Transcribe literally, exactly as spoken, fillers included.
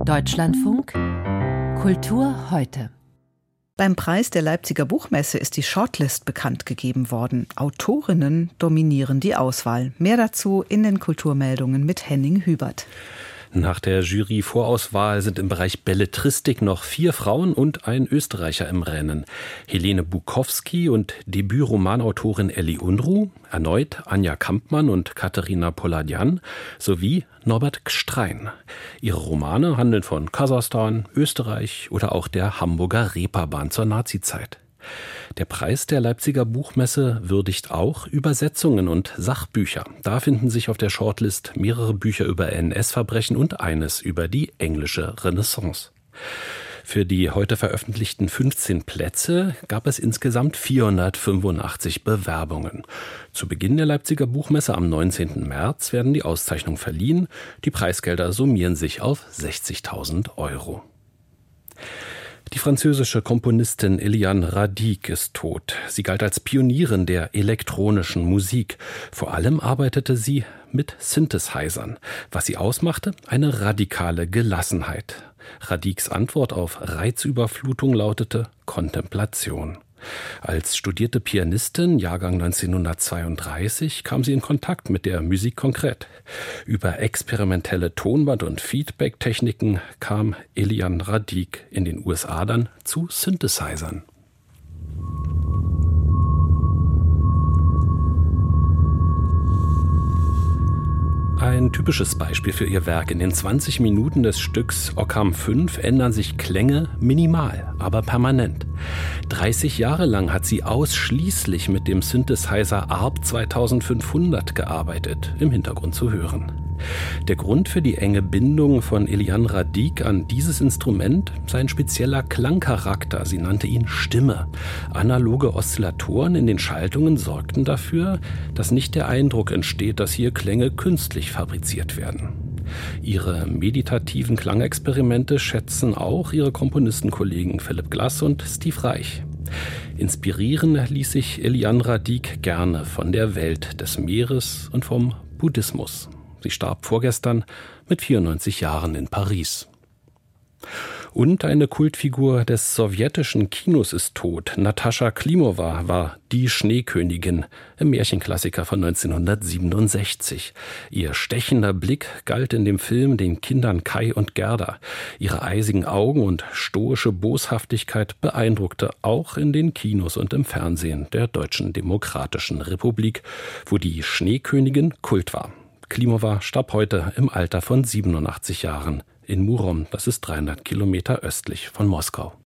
Deutschlandfunk Kultur heute. Beim Preis der Leipziger Buchmesse ist die Shortlist bekannt gegeben worden. Autorinnen dominieren die Auswahl. Mehr dazu in den Kulturmeldungen mit Henning Hübert. Nach der Jury-Vorauswahl sind im Bereich Belletristik noch vier Frauen und ein Österreicher im Rennen. Helene Bukowski und Debüt-Romanautorin Elli Unruh, erneut Anja Kampmann und Katharina Poladian sowie Norbert Gstrein. Ihre Romane handeln von Kasachstan, Österreich oder auch der Hamburger Reeperbahn zur Nazizeit. Der Preis der Leipziger Buchmesse würdigt auch Übersetzungen und Sachbücher. Da finden sich auf der Shortlist mehrere Bücher über N S-Verbrechen und eines über die englische Renaissance. Für die heute veröffentlichten fünfzehn Plätze gab es insgesamt vierhundertfünfundachtzig Bewerbungen. Zu Beginn der Leipziger Buchmesse am neunzehnten März werden die Auszeichnungen verliehen. Die Preisgelder summieren sich auf sechzigtausend Euro. Die französische Komponistin Éliane Radic ist tot. Sie galt als Pionierin der elektronischen Musik. Vor allem arbeitete sie mit Synthesizern. Was sie ausmachte? Eine radikale Gelassenheit. Radics Antwort auf Reizüberflutung lautete Kontemplation. Als studierte Pianistin, Jahrgang neunzehnhundertzweiunddreißig, kam sie in Kontakt mit der Musique concrète. Über experimentelle Tonband- und Feedback-Techniken kam Éliane Radic in den U S A dann zu Synthesizern. Ein typisches Beispiel für ihr Werk. In den zwanzig Minuten des Stücks Occam fünf ändern sich Klänge minimal, aber permanent. dreißig Jahre lang hat sie ausschließlich mit dem Synthesizer A R P zweitausendfünfhundert gearbeitet, im Hintergrund zu hören. Der Grund für die enge Bindung von Éliane Radic an dieses Instrument sei ein spezieller Klangcharakter. Sie nannte ihn Stimme. Analoge Oszillatoren in den Schaltungen sorgten dafür, dass nicht der Eindruck entsteht, dass hier Klänge künstlich fabriziert werden. Ihre meditativen Klangexperimente schätzen auch ihre Komponistenkollegen Philipp Glass und Steve Reich. Inspirieren ließ sich Éliane Radic gerne von der Welt des Meeres und vom Buddhismus. Sie starb vorgestern mit vierundneunzig Jahren in Paris. Und eine Kultfigur des sowjetischen Kinos ist tot. Natascha Klimowa war die Schneekönigin im Märchenklassiker von neunzehnhundertsiebenundsechzig. Ihr stechender Blick galt in dem Film den Kindern Kai und Gerda. Ihre eisigen Augen und stoische Boshaftigkeit beeindruckte auch in den Kinos und im Fernsehen der Deutschen Demokratischen Republik, wo die Schneekönigin Kult war. Klimowa starb heute im Alter von siebenundachtzig Jahren in Murom, das ist dreihundert Kilometer östlich von Moskau.